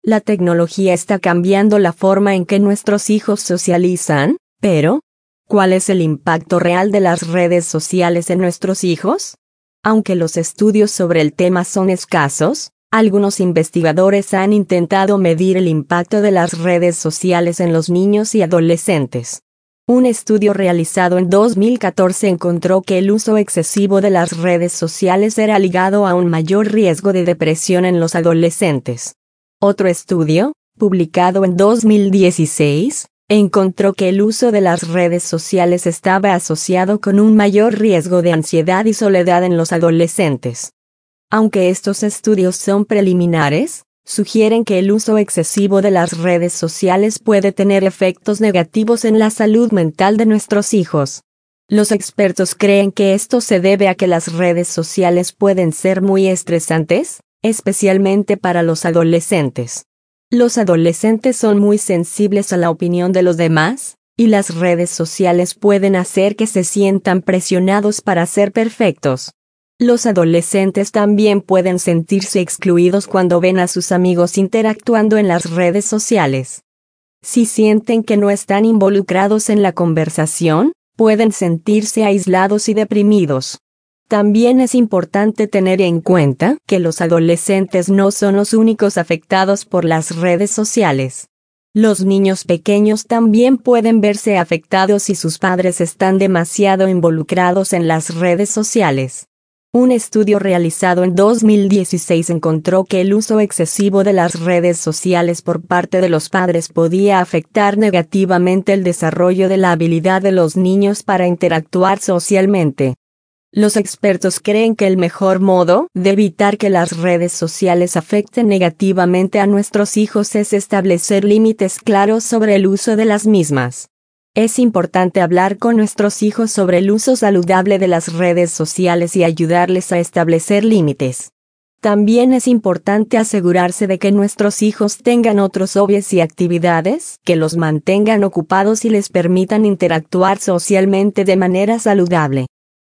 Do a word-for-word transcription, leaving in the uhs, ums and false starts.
La tecnología está cambiando la forma en que nuestros hijos socializan, pero ¿cuál es el impacto real de las redes sociales en nuestros hijos? Aunque los estudios sobre el tema son escasos, algunos investigadores han intentado medir el impacto de las redes sociales en los niños y adolescentes. Un estudio realizado en dos mil catorce encontró que el uso excesivo de las redes sociales era ligado a un mayor riesgo de depresión en los adolescentes. Otro estudio, publicado en dos mil dieciséis, encontró que el uso de las redes sociales estaba asociado con un mayor riesgo de ansiedad y soledad en los adolescentes. Aunque estos estudios son preliminares, sugieren que el uso excesivo de las redes sociales puede tener efectos negativos en la salud mental de nuestros hijos. Los expertos creen que esto se debe a que las redes sociales pueden ser muy estresantes, especialmente para los adolescentes. Los adolescentes son muy sensibles a la opinión de los demás, y las redes sociales pueden hacer que se sientan presionados para ser perfectos. Los adolescentes también pueden sentirse excluidos cuando ven a sus amigos interactuando en las redes sociales. Si sienten que no están involucrados en la conversación, pueden sentirse aislados y deprimidos. También es importante tener en cuenta que los adolescentes no son los únicos afectados por las redes sociales. Los niños pequeños también pueden verse afectados si sus padres están demasiado involucrados en las redes sociales. Un estudio realizado en dos mil dieciséis encontró que el uso excesivo de las redes sociales por parte de los padres podía afectar negativamente el desarrollo de la habilidad de los niños para interactuar socialmente. Los expertos creen que el mejor modo de evitar que las redes sociales afecten negativamente a nuestros hijos es establecer límites claros sobre el uso de las mismas. Es importante hablar con nuestros hijos sobre el uso saludable de las redes sociales y ayudarles a establecer límites. También es importante asegurarse de que nuestros hijos tengan otros hobbies y actividades que los mantengan ocupados y les permitan interactuar socialmente de manera saludable.